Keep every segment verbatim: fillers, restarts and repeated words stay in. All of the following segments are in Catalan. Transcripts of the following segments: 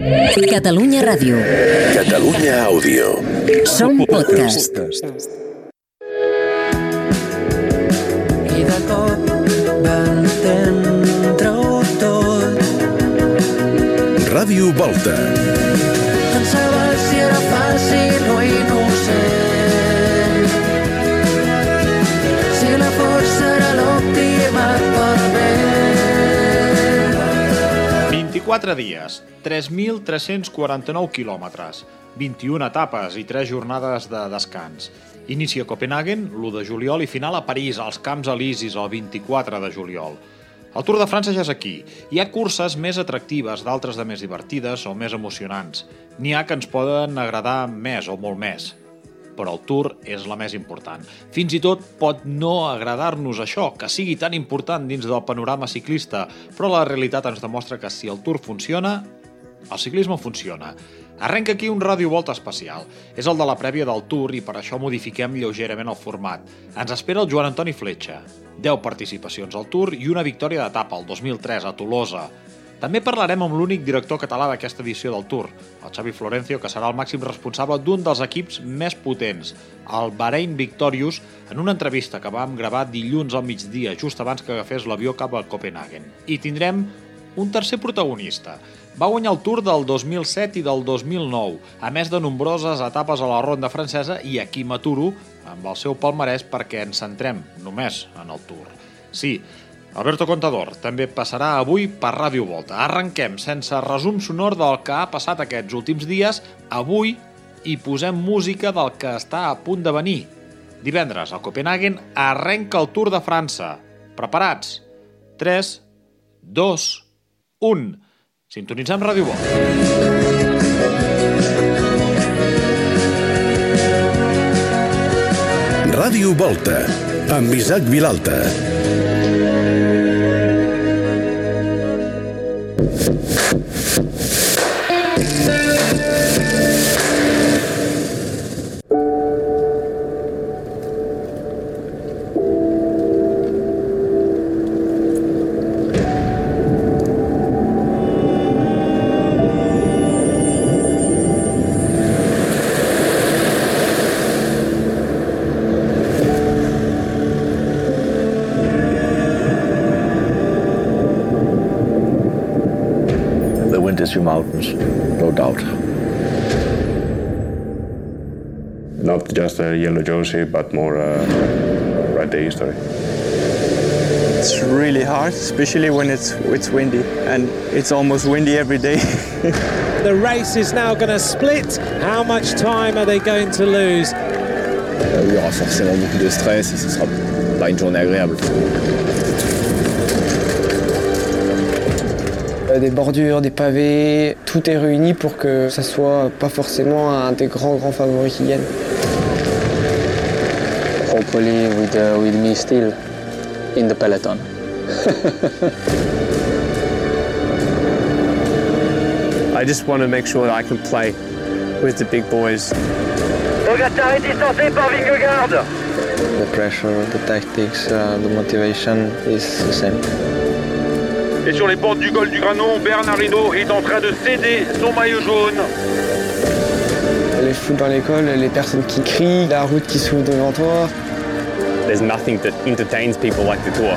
Catalunya Ràdio. Catalunya Àudio. Som podcast. I de cop va entendre-ho tot. Ràdio Volta. Pensava si era fàcil o innocent, si la força era l'òptima per bé. vint-i-quatre dies, tres mil tres-cents quaranta-nou quilòmetres, vint-i-una etapes i tres jornades de descans. Inici a Copenhagen, l'u de juliol, i final a París, als Camps Elisis, el vint-i-quatre de juliol. El Tour de França ja és aquí. Hi ha curses més atractives, d'altres de més divertides o més emocionants. N'hi ha que ens poden agradar més o molt més. Però el Tour és la més important. Fins i tot pot no agradar-nos això, que sigui tan important dins del panorama ciclista, però la realitat ens demostra que si el Tour funciona, el ciclisme funciona. Arrenca aquí un Ràdio Volta especial. És el de la prèvia del Tour i per això modifiquem lleugerament el format. Ens espera el Joan Antoni Fletxa. deu participacions al Tour i una victòria d'etapa el dos mil tres a Tolosa. També parlarem amb l'únic director català d'aquesta edició del Tour, el Xavi Florencio, que serà el màxim responsable d'un dels equips més potents, el Bahrain Victorious, en una entrevista que vam gravar dilluns al migdia, just abans que agafés l'avió cap a Copenhagen. I tindrem un tercer protagonista. Va guanyar el Tour del dos mil set i del dos mil nou, a més de nombroses etapes a la ronda francesa, i aquí m'aturo amb el seu palmarès perquè ens centrem només en el Tour. Sí, Alberto Contador també passarà avui per Ràdio Volta. Arrenquem sense resum sonor del que ha passat aquests últims dies. Avui hi posem música del que està a punt de venir. Divendres a Copenhagen arrenca el Tour de França. Preparats? tres, dos, un. Sintonitzem Ràdio Volta. Ràdio Volta, amb Isaac Vilalta. Your mountains, no doubt. Not just a yellow jersey, but more uh, write the history. It's really hard, especially when it's it's windy, and it's almost windy every day. The race is now going to split. How much time are they going to lose? Euh, il y aura forcément beaucoup de stress et ce sera pas une journée agréable. Des bordures, des pavés, tout est réuni pour que ça soit pas forcément un des grands grands favoris qui gagne. Hopefully with uh, with me still in the peloton. I just want to make sure that I can play with the big boys. Pogačar est distancé par Vingegaard. The pressure, the tactics, uh, the motivation is the same. Et sur les portes du col du Granon, Bernard Hinault est en train de céder son maillot jaune. Les fous dans l'école, les personnes qui crient, la route qui s'ouvre devant toi. There's nothing that entertains people like the Tour.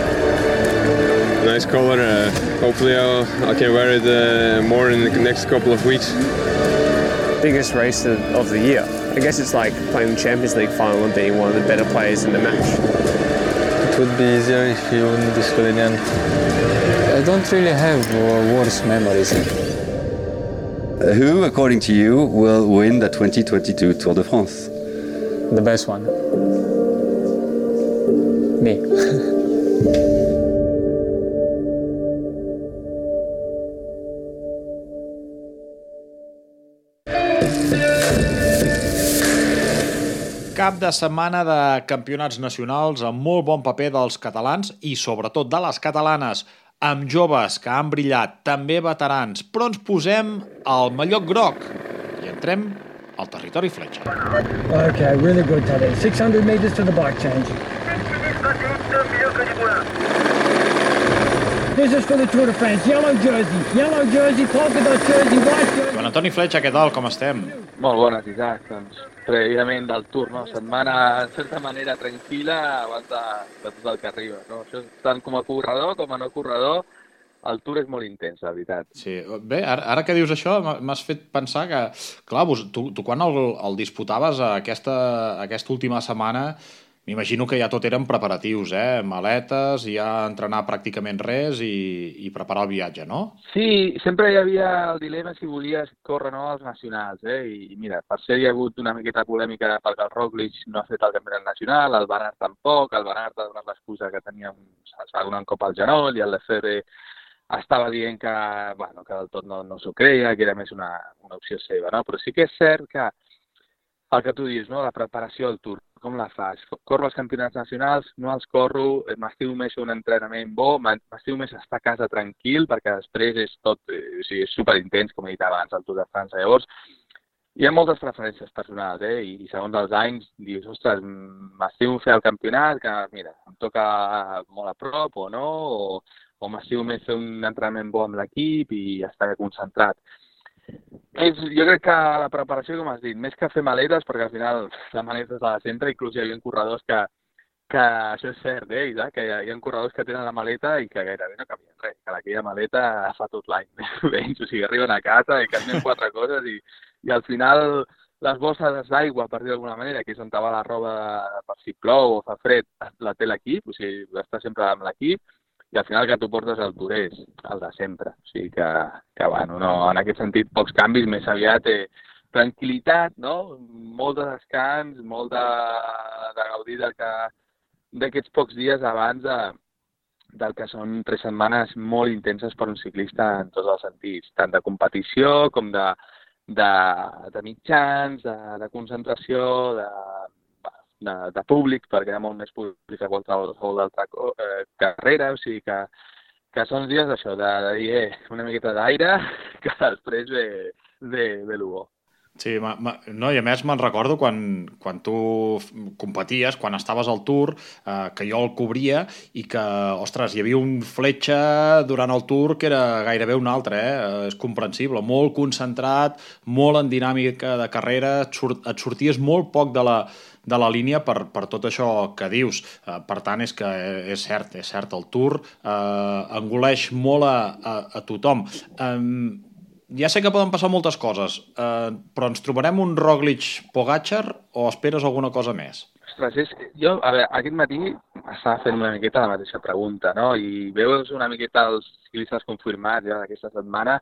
Nice color. Uh, hopefully I'll, I can wear it uh, more in the next couple of weeks. Biggest race of, of the year. I guess it's like playing the Champions League final and being one of the better players in the match. It would be easier if you won the Slovenian. I don't really have uh, worse memories. Uh, who, according to you, will win the twenty twenty-two Tour de France? The best one. Me. Cap de setmana de campionats nacionals amb molt bon paper dels catalans i sobretot de les catalanes, amb joves que han brillat, també veterans, però ens posem al mallot groc i entrem al territori Fletxa. Okay, really good, Tadej. six hundred meters to the bike change. This is for the Tour de France. Yellow jersey, yellow jersey, polka dot jersey, white jersey. Joan Antoni Fletxa, què tal? Com estem? Molt bones, Isaac. Doncs, previament del Tour, no? Setmana, en certa manera, tranquil·la abans de, de tot el que arriba, no? Això, tant com a corredor com a no corredor, el Tour és molt intens, la veritat. Sí, bé, ara, ara que dius això, m'has fet pensar que, clar, vos, tu, tu quan el, el disputaves aquesta, aquesta última setmana, m'imagino que ja tot eren preparatius, eh? Maletes, ja entrenar pràcticament res i, i preparar el viatge, no? Sí, sempre hi havia el dilema si volies córrer o no als nacionals, eh? I mira, per ser hi ha hagut una miqueta polèmica perquè el Roglic no ha fet el campionat nacional, el Van Aert tampoc, el Van Aert ha donat l'excusa que tenia un, un cop al genoll i el Lefebvre estava dient que, bueno, que del tot no, no s'ho creia, que era més una, una opció seva, no? Però sí que és cert que el que tu dius, no? La preparació del Tour, com la fas? Corro els campionats nacionals, no els corro, m'estimo més un entrenament bo, m'estimo més estar a casa tranquil, perquè després és tot, eh, o sigui, és superintens, com he dit abans, el Tour de França. Llavors, hi ha moltes preferències personals, eh? I segons els anys dius, ostres, m'estimo fer el campionat, que mira, em toca molt a prop o no, o o m'estimo més fer un entrenament bo amb l'equip i estar concentrat. És, jo crec que la preparació, com has dit, més que fer maletes, perquè al final la maleta és la de sempre, inclús hi havia corredors que, que això és cert, eh, Isaac, que hi ha, hi ha corredors que tenen la maleta i que gairebé no canvien res, que aquella maleta fa tot l'any, menys, o sigui, arriben a casa i canvien quatre coses i, i al final les bosses d'aigua, per dir d'alguna manera, que és on te va la roba per si plou o fa fred, la té l'equip, o sigui, està sempre amb l'equip, i al final que tu portes el Tour és el de sempre. O sigui que, que bueno, no, en aquest sentit, pocs canvis, més aviat eh, tranquil·litat, no? Molt de descans, molt de, de gaudir d'aquests pocs dies abans de, del que són tres setmanes molt intenses per un ciclista en tots els sentits, tant de competició com de, de, de mitjans, de, de concentració, de... De, de públic, perquè hi ha molt més públic que qualsevol altra eh, carrera, o sigui que, que són dies d'això, de, de dir eh, una miqueta d'aire, que després ve, ve, ve l'U O. Sí, ma, ma, no, i a més me'n recordo quan, quan tu competies, quan estaves al Tour, eh, que jo el cobria i que, ostres, hi havia un Fletxa durant el Tour que era gairebé un altre, eh? És comprensible, molt concentrat, molt en dinàmica de carrera, et, surt, et sorties molt poc de la, de la línia per, per tot això que dius. Eh, per tant, és que és cert, és cert, el Tour eh, engoleix molt a, a, a tothom. Eh, Ja sé que poden passar moltes coses, eh, però ens trobarem un Roglic-Pogačar o esperes alguna cosa més? Ostres, és, jo, a veure, aquest matí estava fent una miqueta la mateixa pregunta, no? I veus una miqueta els ciclistes confirmats ja d'aquesta setmana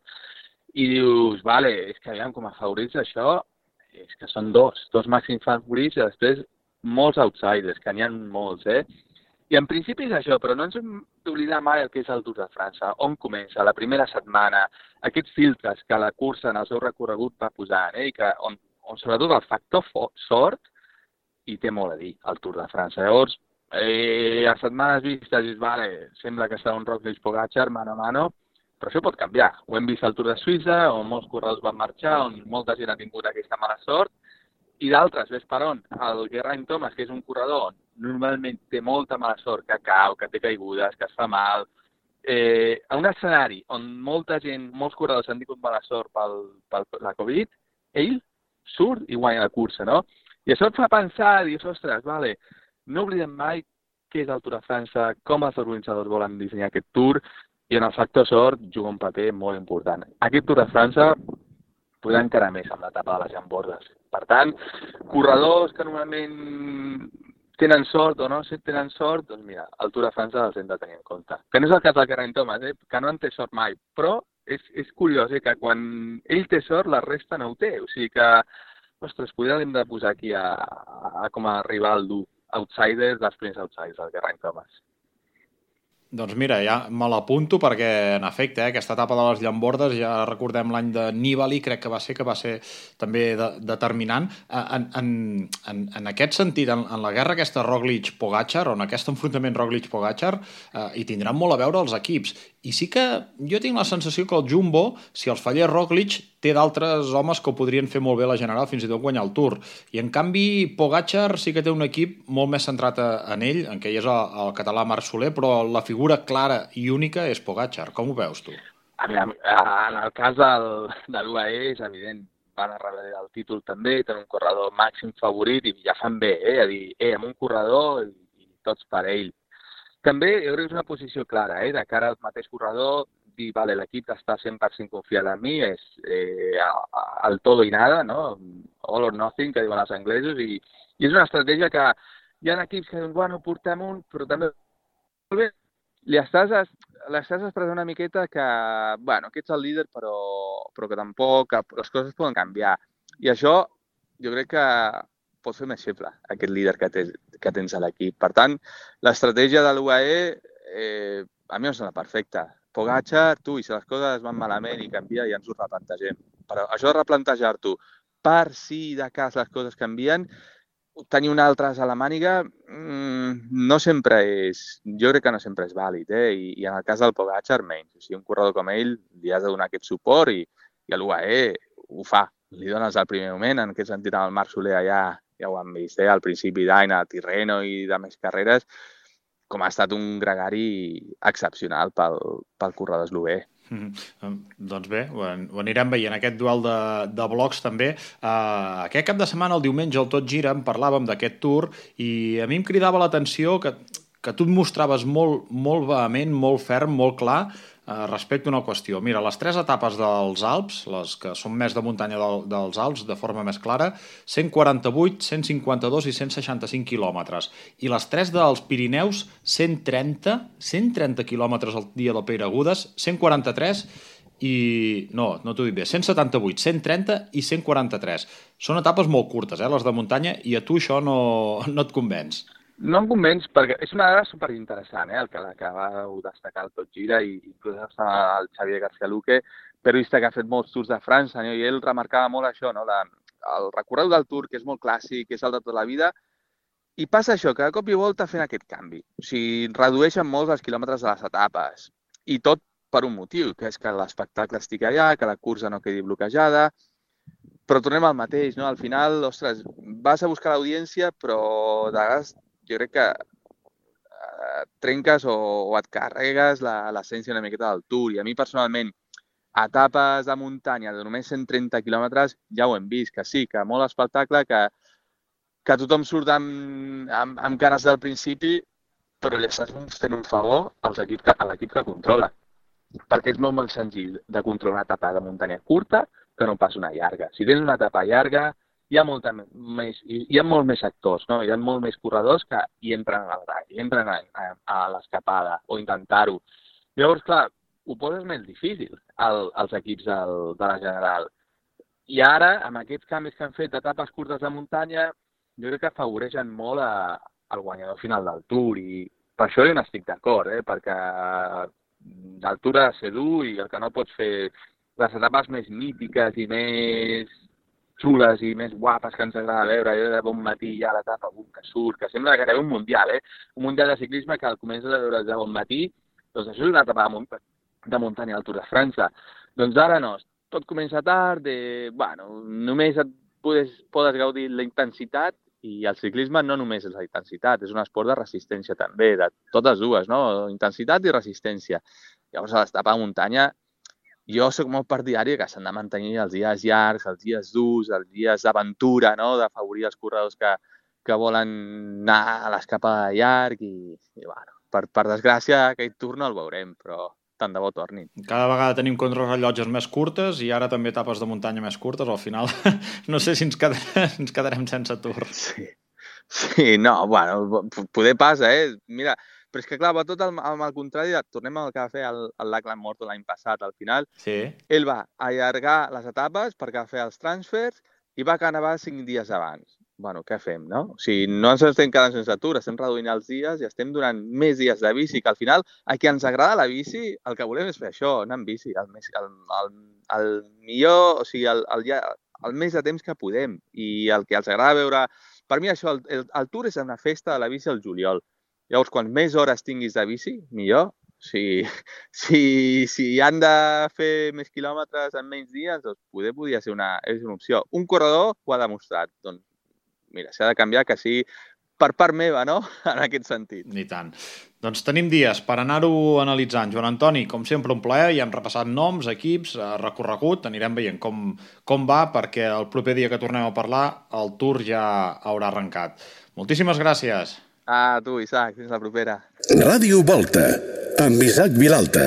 i dius, vale, és que aviam com a favorits això, és que són dos, dos màxims favorits i després molts outsiders, que n'hi ha molts, eh? I en principi és això, però no ens hem d'oblidar mai el que és el Tour de França, on comença, la primera setmana, aquests filtres que la cursa en el seu recorregut va posant, eh? I que on, on sobretot el factor sort hi té molt a dir, el Tour de França. Llavors, eh, a setmanes vistes, dius, vale, sembla que serà un Roglic-Pogačar mano a mano, però això pot canviar. Ho hem vist al Tour de Suïssa, on molts corredors van marxar, on molta gent ha tingut aquesta mala sort, i d'altres, ves per on, el Geraint Thomas, que és un corredor on normalment té molta mala sort, que cau, que té caigudes, que es fa mal, eh, a un escenari on molta gent, molts corredors han tingut mala sort pel, pel la Covid, ell surt i guanya la cursa, no? I això et fa pensar, dius, ostres, vale, no oblidem mai què és el Tour de França, com els organitzadors volen dissenyar aquest Tour, i en el factor sort juga un paper molt important. Aquest Tour de França podrà encara més amb l'etapa de les llambordes. Per tant, corredors que normalment tenen sort o no tenen sort, doncs mira, el Tour de França els hem de tenir en compte. Que no és el cas del Geraint Thomas, eh? Que no en té sort mai, però és, és curiós eh? Que quan ell té sort, la resta no ho té. O sigui que, ostres, potser l'hem de posar aquí a, a, a com a rival dur, outsiders dels primers outsiders, el Geraint Thomas. Doncs mira, ja me l'apunto perquè, en efecte, eh, aquesta etapa de les llambordes, ja recordem l'any de Nibali, crec que va ser que va ser també de, determinant. En, en, en, en aquest sentit, en, en la guerra aquesta Roglic-Pogačar, o en aquest enfrontament Roglic-Pogačar, eh, hi tindran molt a veure els equips. I sí que jo tinc la sensació que el Jumbo, si els fallés Roglic, té d'altres homes que ho podrien fer molt bé la General, fins i tot guanyar el Tour. I en canvi, Pogačar sí que té un equip molt més centrat en ell, en què hi és el, el català Marc Soler, però la figura clara i única és Pogačar. Com ho veus tu? A mi, en el cas del, de l'U A E és evident, van a rebre el títol també, tenen un corredor màxim favorit i ja fan bé, eh? A dir, eh, amb un corredor i, i tots per ell. També jo crec que és una posició clara, eh? De cara al mateix corredor, dir, vale, l'equip està cent per cent confiat en mi, és eh, el todo i nada, no? All or nothing, que diuen els anglesos, i, i és una estratègia que hi ha equips que diuen, bueno, portem un, però també molt bé. Li estàs, l'estàs expressant una miqueta que, bueno, que ets el líder, però, però que tampoc, que les coses poden canviar. I això, jo crec que pot fer més feble, aquest líder que, tens, que tens a l'equip. Per tant, l'estratègia de l'U A E, eh, a mi em sembla perfecta. Pogačar, tu, i si les coses van malament i canvia, ja ens ho replantegem. Però això de replantejar-t'ho per si de cas les coses canvien, tenir un altre a la màniga mmm, no sempre és, jo crec que no sempre és vàlid, eh? I, i en el cas del Pogačar menys. O sigui, un corredor com ell li has de donar aquest suport i, i l'U A E ho fa. Li dones al primer moment, en aquest sentit amb el Marc Soler allà, ja ho hem vist, eh? Al principi d'any, a Tirreno i de més carreres, com ha estat un gregari excepcional pel, pel corredor eslovè. Mm-hmm. Doncs bé, ho, ho anirem veient, aquest duel de, de blocs també. Uh, aquest cap de setmana, el diumenge, al Tot Gira, en parlàvem d'aquest Tour i a mi em cridava l'atenció que, que tu et mostraves molt, molt vehement, molt ferm, molt clar uh, respecte a una qüestió. Mira, les tres etapes dels Alps, les que són més de muntanya del, dels Alps, de forma més clara, cent quaranta-vuit, cent cinquanta-dos i cent seixanta-cinc quilòmetres. I les tres dels Pirineus, cent trenta, cent trenta quilòmetres al dia del Peiragudes, cent quaranta-tres i... no, no t'ho dic bé, cent setanta-vuit, cent trenta i cent quaranta-tres. Són etapes molt curtes, eh, les de muntanya, i a tu això no, no et convenç. No em convenç, perquè és una dada superinteressant, eh, el que l'acaba de destacar el Tot Gira, i inclús està el Xavier García-Luque, periodista que ha fet molts Tours de França, no? I ell remarcava molt això, no? La, el recorregut del Tour, que és molt clàssic, que és el de tota la vida, i passa això, que de cop i volta fent aquest canvi. O sigui, redueixen molts els quilòmetres de les etapes, i tot per un motiu, que és que l'espectacle estigui allà, que la cursa no quedi bloquejada, però tornem al mateix, no? Al final, ostres, vas a buscar l'audiència, però de vegades jo crec que eh, trenques o, o et carregues l'essència una miqueta del Tour. I a mi, personalment, etapes de muntanya de només cent trenta quilòmetres ja ho hem vist, que sí, que molt espectacle, que, que tothom surt amb, amb, amb ganes del principi, però li estàs fent un favor als equips, a l'equip que controla. Perquè és molt, molt senzill de controlar una etapa de muntanya curta que no pas una llarga. Si tens una etapa llarga, hi ha, molta més, hi ha molt més actors, no? Hi ha molt més corredors que hi entren al raig, hi entren a, a, a l'escapada o intentar-ho. Llavors, clar, ho poses més difícil al, als equips del, de la General. I ara, amb aquests canvis que han fet d'etapes curtes de muntanya, jo crec que afavoreixen molt a, al guanyador final del Tour, i per això jo n'estic d'acord, eh? Perquè el Tour ha de ser dur i el que no pots fer les etapes més mítiques i més xules i més guapes que ens agrada veure, allò de bon matí ja a l'etapa que surt, que sembla que hi ha un mundial, eh? Un mundial de ciclisme que al comences a veure de bon matí, doncs això és una etapa de, munt de muntanya al Tour de França. Doncs ara no, tot comença tard, de, bueno, només et podes, podes gaudir la intensitat, i el ciclisme no només és la intensitat, és un esport de resistència també, de totes dues, no? Intensitat i resistència. Llavors a l'etapa de muntanya, jo soc molt partidari que s'han de mantenir els dies llargs, els dies durs, els dies d'aventura, no? D'afavorir els corredors que, que volen anar a l'escapada llarg i, i bueno, per, per desgràcia aquest Tour no el veurem, però tant de bo tornin. Cada vegada tenim contrarrellotges més curtes i ara també etapes de muntanya més curtes, al final no sé si ens quedarem, ens quedarem sense Tour. Sí. Sí, no, bueno, poder passa, eh? Mira, però és que clar, va tot al, al contrari, tornem al que va fer el, el Lachlan Morton l'any passat. Al final, sí. Ell va allargar les etapes perquè va fer els transfers i va acabar cinc dies abans. Bueno, què fem, no? O sigui, no ens estem quedant sense Tour, estem reduint els dies i estem donant més dies de bici, que al final, a qui ens agrada la bici, el que volem és fer això, anar amb bici, el, més, el, el, el millor, o sigui, el, el, el més de temps que podem. I el que els agrada veure... Per mi això, el, el, el Tour és una festa de la bici al juliol. Llavors, quan més hores tinguis de bici, millor. O si, si, si han de fer més quilòmetres en menys dies, doncs poder podria ser una, és una opció. Un corredor ho ha demostrat. Doncs mira, s'ha de canviar que sí per part meva, no? En aquest sentit. Ni tant. Doncs tenim dies per anar-ho analitzant. Joan Antoni, com sempre, un plaer. Ja hem repassat noms, equips, recorregut. Anirem veient com, com va, perquè el proper dia que tornem a parlar el Tour ja haurà arrencat. Moltíssimes gràcies. Ah, tu, Isaac. Fins la propera. Ràdio Volta, amb Isaac Vilalta.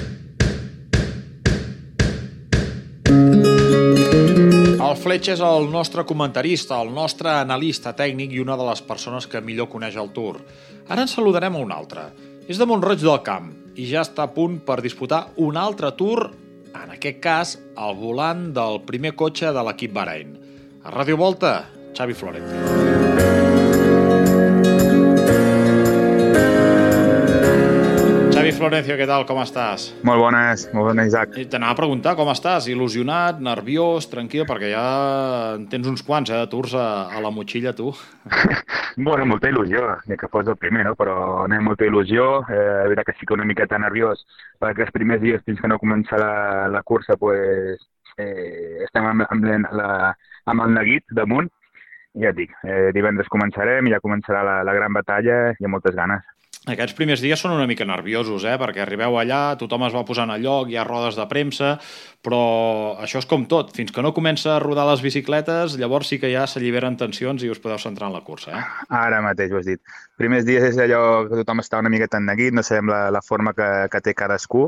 El Fletx és el nostre comentarista, el nostre analista tècnic i una de les persones que millor coneix el Tour. Ara ens saludarem a un altre. És de Mont-roig del Camp i ja està a punt per disputar un altre Tour, en aquest cas al volant del primer cotxe de l'equip Bahrain. A Ràdio Volta, Xavi Florencio. Xavi Florencio, què tal? Com estàs? Molt bones, molt bones, Isaac. T'anava a preguntar com estàs, il·lusionat, nerviós, tranquil, perquè ja en tens uns quants, eh, de tours a, a la motxilla, tu. Bueno, molta il·lusió, ni que fos el primer, no? Però anem molta il·lusió, eh, la veritat que sí que una miqueta nerviós, perquè els primers dies fins que no comença la, la cursa, pues, eh, estem amb, amb, la, amb el neguit damunt, i ja et dic, eh, divendres començarem i ja començarà la, la gran batalla i amb moltes ganes. Aquests primers dies són una mica nerviosos, eh? Perquè arribeu allà, tothom es va posant al lloc, hi ha rodes de premsa, però això és com tot. Fins que no comença a rodar les bicicletes, llavors sí que ja s'alliberen tensions i us podeu centrar en la cursa, eh? Ara mateix ho has dit. Primers dies és allò que tothom està una miqueta enneguit, no sabem la, la forma que, que té cadascú,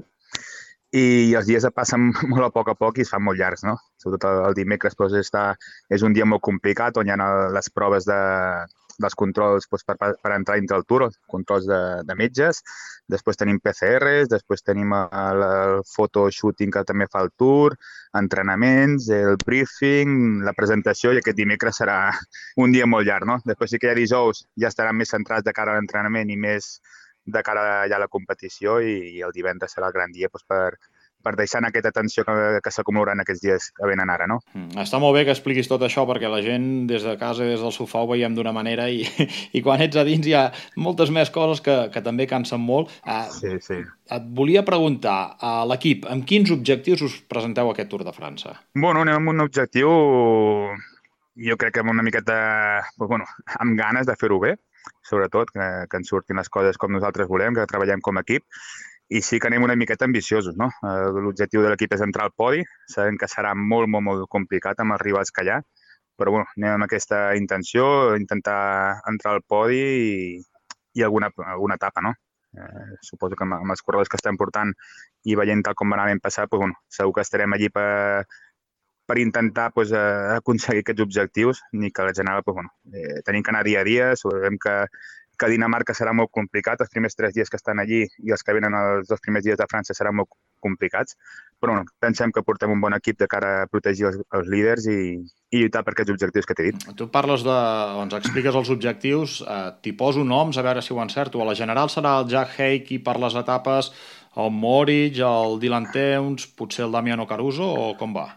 i els dies passen molt a poc a poc i es fan molt llargs, no? Sobretot el, el dimecres doncs, està, és un dia molt complicat, on hi ha les proves de... dels controls doncs, per, per entrar dintre el Tour, controls de, de metges, després tenim P C Rs, després tenim el, el photoshooting que també fa el Tour, entrenaments, el briefing, la presentació, i aquest dimecres serà un dia molt llarg, no? Després sí que ja dijous ja estaran més centrats de cara a l'entrenament i més de cara ja a la competició, i, i el divendres serà el gran dia doncs, per, per deixar aquesta tensió que, que s'acumularà en aquests dies que venen ara, no? Mm, està molt bé que expliquis tot això, perquè la gent des de casa i des del sofà ho veiem d'una manera i, i quan ets a dins hi ha moltes més coses que, que també cansen molt. Uh, sí, sí. Et volia preguntar, a l'equip, amb quins objectius us presenteu a aquest Tour de França? Bueno, anem amb un objectiu, jo crec que amb una miqueta, pues, bueno, amb ganes de fer-ho bé, sobretot, que, que ens surtin les coses com nosaltres volem, que treballem com a equip. I sí que anem una miqueta ambiciosos, no? L'objectiu de l'equip és entrar al podi, sabem que serà molt, molt, molt complicat amb els rivals que hi ha, però bueno, anem amb aquesta intenció, intentar entrar al podi i, i alguna, alguna etapa, no? Eh, suposo que amb, amb els corredors que estem portant i veient tal com va anar l'any passat, pues, bueno, segur que estarem allí per, per intentar pues, eh, aconseguir aquests objectius, ni que en general pues, bueno, eh, tenim que anar dia a dia, sabem que que Dinamarca serà molt complicat, els primers tres dies que estan allí i els que venen els dos primers dies de França seran molt complicats, però bueno, pensem que portem un bon equip de cara a protegir els, els líders i, i lluitar per aquests objectius que t'he dit. Tu parles de, o ens expliques els objectius, eh, t'hi poso noms, a veure si ho encerto. A la general serà el Jack Haig qui per les etapes, el Mohoric, el Dylan Teuns, potser el Damiano Caruso, o com va?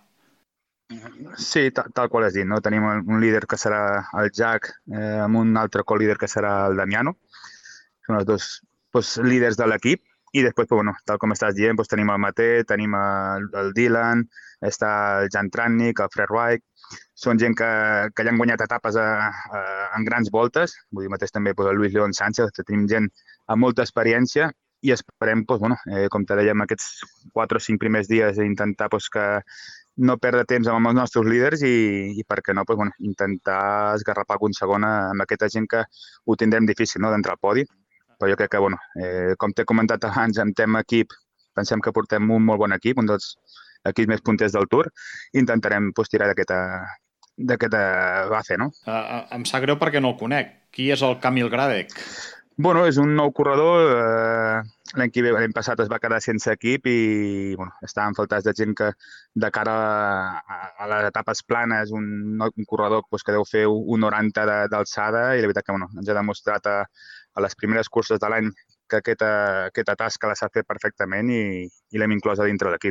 Sí, tal, tal qual has dit, no? Tenim un líder que serà el Jack, eh, amb un altre co-líder que serà el Damiano. Són els dos pues, líders de l'equip. I després, pues, bueno, tal com estàs dient, pues, tenim el Maté, tenim el, el Dylan, està el Jan Tratnik, el Fred Wright. Són gent que, que ja han guanyat etapes a, a, en grans voltes. Vull dir, mateix també pues, el Luis León Sánchez, que tenim gent amb molta experiència i esperem, pues, bueno, eh, com te dèiem, aquests quatre o cinc primers dies intentar pues, que no perdre temps amb els nostres líders i, i per què no, pues, bueno, intentar esgarrapar algun segon amb aquesta gent que ho tindrem difícil, no?, d'entrar al podi. Però jo crec que, bueno, eh, com t'he comentat abans, en tema equip, pensem que portem un molt bon equip, un dels equips més punters del Tour, i intentarem pues, tirar d'aquesta base, no? Uh, em sap greu perquè no el conec. Qui és el Kamil Gradek? Bueno, és un nou corredor. Eh, L'any que ve, l'any passat es va quedar sense equip i bueno, estaven faltats de gent que de cara a, a les etapes planes, un, un corredor pues, que deu fer un noranta d'alçada i la veritat que bueno, ens ha demostrat a, a les primeres curses de l'any que aquesta, aquesta tasca la sap fer perfectament i, i l'hem inclòs a dintre de l'equip, no?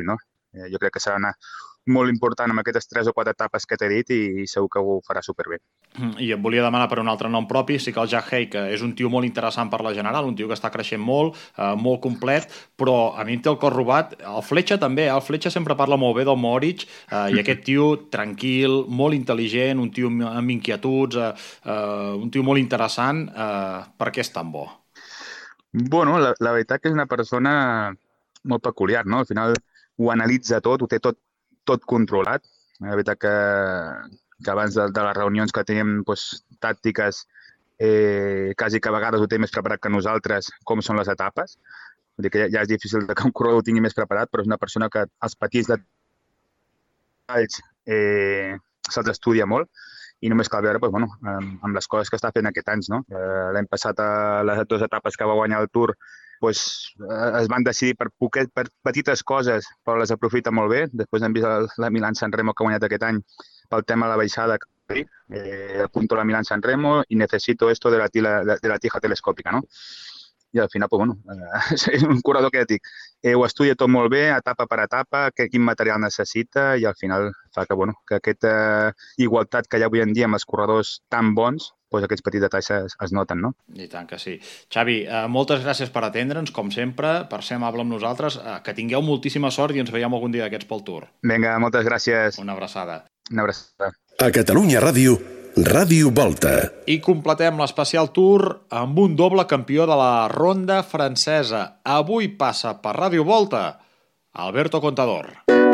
Eh, jo crec que serà una, molt important amb aquestes tres o quatre etapes que t'he dit i, i segur que ho farà superbé. I et volia demanar per un altre nom propi, sí que el Jack Haig és un tio molt interessant per la general, un tio que està creixent molt, eh, molt complet, però a mi em té el cor robat. El Fletcher també, el Fletcher sempre parla molt bé del Mohoric, eh, i aquest tio tranquil, molt intel·ligent, un tio amb inquietuds, eh, eh, un tio molt interessant. Eh, per què és tan bo? Bueno, la, la veritat que és una persona molt peculiar, no? Al final ho analitza tot, ho té tot tot controlat. La veritat que, que abans de, de les reunions que teníem pues, tàctiques, eh, quasi que a vegades ho té més preparat que nosaltres, com són les etapes. Vull dir que ja, ja és difícil que un corredor ho tingui més preparat, però és una persona que els petits detalls eh, se'ls estudia molt i només cal veure pues, bueno, amb, amb les coses que està fent aquest any. No? Eh, L'any passat, a les dues etapes que va guanyar el Tour, pues, eh, es van decidir per, poquet, per petites coses, però les aprofita molt bé. Després hem vist el, la Milán-San Remo que ha guanyat aquest any pel tema de la baixada. Eh, apunto la Milán-San Remo y necesito esto de la, tila, de, de la tija telescòpica. No? I al final, pues, bueno, eh, és un corredor que ja dic, eh, ho estudia tot molt bé, etapa per etapa, que, quin material necessita i al final fa que, bueno, que aquesta igualtat que hi ha avui en dia amb els corredors tan bons, pues aquests petits detalls es, es noten, no? I tant que sí. Xavi, eh, moltes gràcies per atendre'ns, com sempre, per ser amable amb nosaltres. Eh, que tingueu moltíssima sort i ens veiem algun dia d'aquests pel Tour. Vinga, moltes gràcies. Una abraçada. Una abraçada. A Catalunya Ràdio, Ràdio Volta. I completem l'especial Tour amb un doble campió de la ronda francesa. Avui passa per Ràdio Volta, Alberto Contador.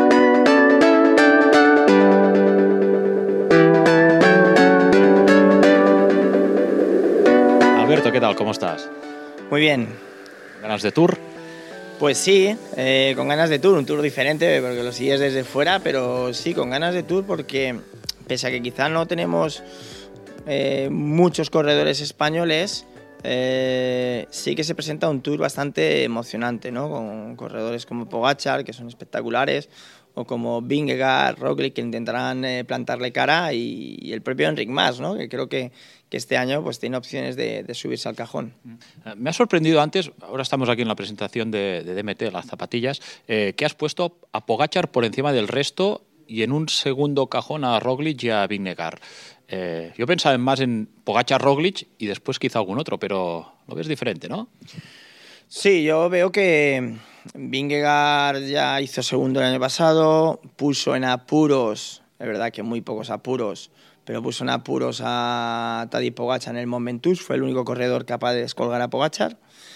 Alberto, ¿qué tal? ¿Cómo estás? Muy bien. ¿Ganas de Tour? Pues sí, eh, con ganas de Tour, un Tour diferente porque lo sigues desde fuera, pero sí, con ganas de Tour porque pese a que quizá no tenemos eh, muchos corredores españoles, eh, sí que se presenta un Tour bastante emocionante, ¿no? Con corredores como Pogačar, que son espectaculares, o como Vingegaard, Roglic, que intentarán eh, plantarle cara, y, y el propio Enric Mas, ¿no? Que creo que, que este año pues, tiene opciones de, de subirse al cajón. Me ha sorprendido antes, ahora estamos aquí en la presentación de, de D M T, las zapatillas, eh, que has puesto a Pogačar por encima del resto y en un segundo cajón a Roglic y a Vingegaard. Eh, yo pensaba más en Pogačar, Roglic y después quizá algún otro, pero lo ves diferente, ¿no? Sí, yo veo que Vingegaard ya hizo segundo el año pasado, puso en apuros, es verdad que muy pocos apuros, pero puso en apuros a Tadej Pogačar en el Mont Ventoux, fue el único corredor capaz de descolgar a Pogačar.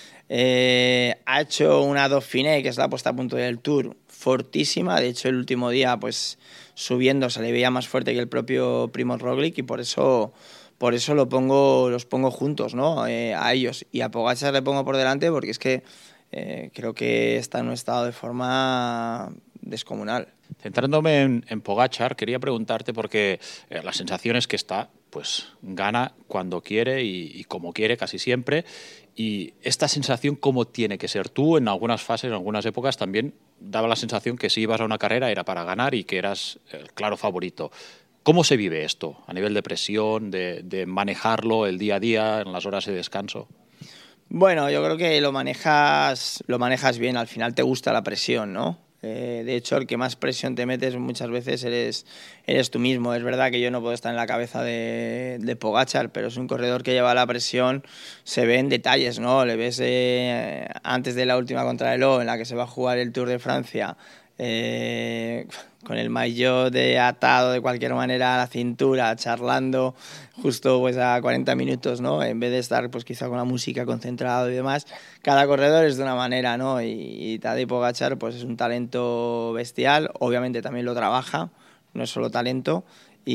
Eh, ha hecho una Dauphiné, que es la puesta a punto del Tour, fortísima. De hecho, el último día, pues subiendo, se le veía más fuerte que el propio Primož Roglic y por eso, por eso lo pongo, los pongo juntos, ¿no? Eh, a ellos. Y a Pogačar le pongo por delante porque es que eh, creo que está en un estado de forma descomunal. Centrándome en, en Pogačar, quería preguntarte porque eh, la sensación es que está, pues gana cuando quiere y, y como quiere casi siempre. Y esta sensación, ¿cómo tiene que ser? Tú en algunas fases, en algunas épocas también daba la sensación que si ibas a una carrera era para ganar y que eras el claro favorito. ¿Cómo se vive esto a nivel de presión, de, de manejarlo el día a día, en las horas de descanso? Bueno, yo creo que lo manejas, lo manejas bien, al final te gusta la presión, ¿no? Eh, de hecho, el que más presión te metes muchas veces eres, eres tú mismo. Es verdad que yo no puedo estar en la cabeza de, de Pogačar, pero es un corredor que lleva la presión, se ve en detalles, ¿no? Le ves eh, antes de la última contrarreloj en la que se va a jugar el Tour de Francia, eh, con el maillot de atado de cualquier manera a la cintura, charlando justo pues a cuarenta minutos, ¿no? En vez de estar pues quizá con la música concentrado y demás. Cada corredor es de una manera, ¿no? Y, y Tadej Pogačar pues es un talento bestial, obviamente también lo trabaja, no es solo talento,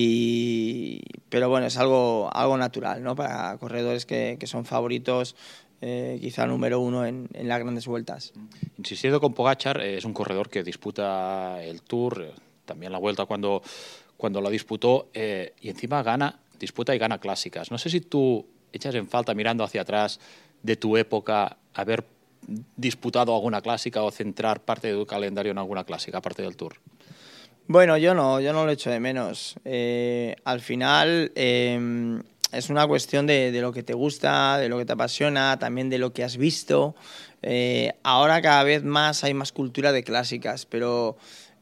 y pero bueno, es algo, algo natural, ¿no? Para corredores que, que son favoritos, Eh, quizá número uno en, en las grandes vueltas. Insistiendo con Pogačar, eh, es un corredor que disputa el Tour, eh, también la Vuelta cuando, cuando la disputó, eh, y encima gana, disputa y gana clásicas. No sé si tú echas en falta, mirando hacia atrás, de tu época, haber disputado alguna clásica o centrar parte de tu calendario en alguna clásica, aparte del Tour. Bueno, yo no, yo no lo echo de menos. Eh, al final... Eh, es una cuestión de, de lo que te gusta, de lo que te apasiona, también de lo que has visto. Eh, ahora cada vez más hay más cultura de clásicas, pero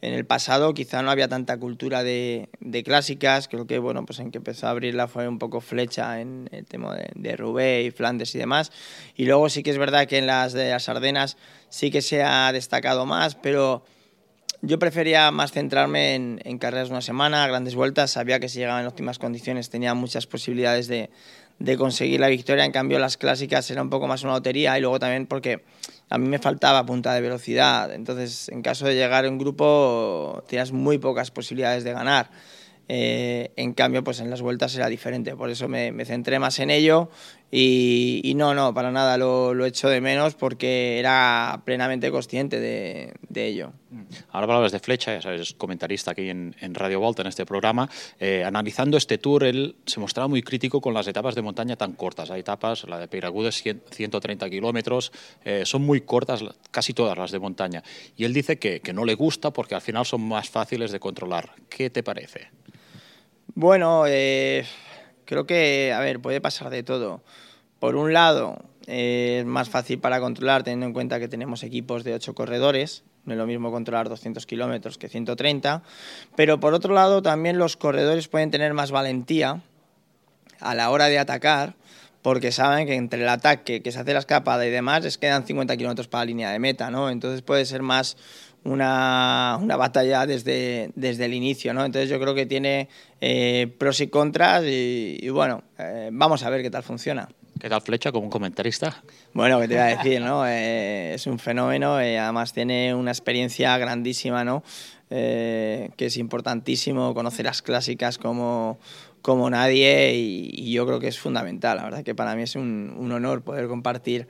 En el pasado quizá no había tanta cultura de, de clásicas, creo que bueno, pues en que empezó a abrirla fue un poco Flecha en el tema de, de Roubaix y Flandes y demás, y luego sí que es verdad que en las de las Ardenas sí que se ha destacado más, pero yo prefería más centrarme en, en carreras de una semana, grandes vueltas, sabía que si llegaba en óptimas condiciones tenía muchas posibilidades de, de conseguir la victoria, en cambio las clásicas era un poco más una lotería, y luego también porque a mí me faltaba punta de velocidad, entonces en caso de llegar en grupo tenías muy pocas posibilidades de ganar. Eh, en cambio, pues en las vueltas era diferente, por eso me, me centré más en ello y, y no, no, para nada lo, lo echo de menos porque era plenamente consciente de, de ello. Ahora hablabas de Flecha, ya sabes, es comentarista aquí en, en Radio Volta, en este programa. Eh, analizando este Tour, él se mostraba muy crítico con las etapas de montaña tan cortas. Hay etapas, la de Peyragudes, ciento treinta kilómetros, eh, son muy cortas, casi todas las de montaña. Y él dice que, que no le gusta porque al final son más fáciles de controlar. ¿Qué te parece? Bueno, eh, creo que, a ver, puede pasar de todo. Por un lado, eh, es más fácil para controlar, teniendo en cuenta que tenemos equipos de ocho corredores. No es lo mismo controlar doscientos kilómetros que ciento treinta. Pero por otro lado, también los corredores pueden tener más valentía a la hora de atacar, porque saben que entre el ataque, que se hace la escapada y demás, les quedan cincuenta kilómetros para la línea de meta, ¿no? Entonces puede ser más una, una batalla desde, desde el inicio, ¿no? Entonces yo creo que tiene eh, pros y contras y, y bueno, eh, vamos a ver qué tal funciona. ¿Qué tal Flecha como un comentarista? Bueno, ¿qué te iba a decir, no? Eh, es un fenómeno, eh, además tiene una experiencia grandísima, ¿no? Eh, que es importantísimo, conocer las clásicas como, como nadie y, y yo creo que es fundamental. La verdad que para mí es un, un honor poder compartir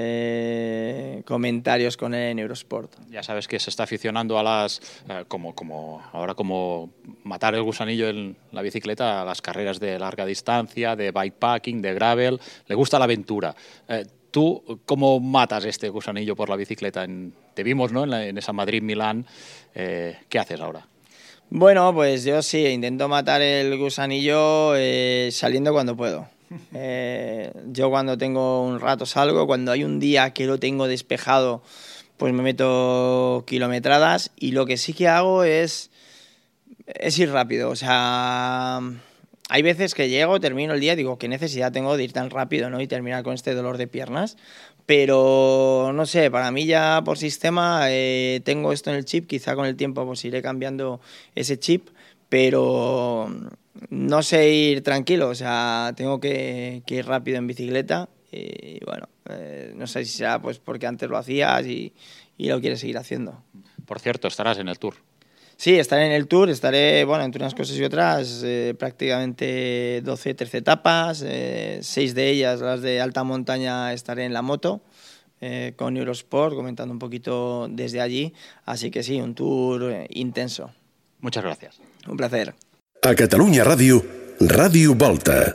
Eh, comentarios con él en Eurosport. Ya sabes que se está aficionando a las, eh, como, como ahora como matar el gusanillo en la bicicleta, a las carreras de larga distancia, de bikepacking, de gravel, le gusta la aventura. Eh, ¿Tú cómo matas este gusanillo por la bicicleta? En, te vimos, ¿no?, en, la, en esa Madrid-Milán. Eh, ¿Qué haces ahora? Bueno, pues yo sí, intento matar el gusanillo eh, saliendo cuando puedo. Eh, yo cuando tengo un rato salgo, cuando hay un día que lo tengo despejado, pues me meto kilometradas y lo que sí que hago es, es ir rápido. O sea, hay veces que llego, termino el día y digo, ¿qué necesidad tengo de ir tan rápido, ¿no?, y terminar con este dolor de piernas? Pero no sé, para mí ya por sistema eh, tengo esto en el chip, quizá con el tiempo pues iré cambiando ese chip, pero no sé ir tranquilo, o sea, tengo que, que ir rápido en bicicleta y bueno, eh, no sé si será pues porque antes lo hacías y, y lo quieres seguir haciendo. Por cierto, estarás en el Tour. Sí, estaré en el Tour, estaré, bueno, entre unas cosas y otras, eh, prácticamente doce, trece etapas, eh, seis de ellas, las de alta montaña, estaré en la moto, eh, con Eurosport, comentando un poquito desde allí, así que sí, un Tour eh, intenso. Muchas gracias. Un placer. A Catalunya Ràdio, Ràdio Volta.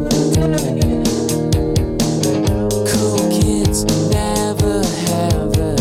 Cool kids never have a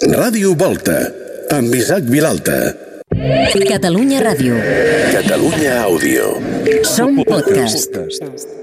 Ràdio Volta, amb Isaac Vilalta. Catalunya Ràdio. Catalunya Àudio. Som podcast.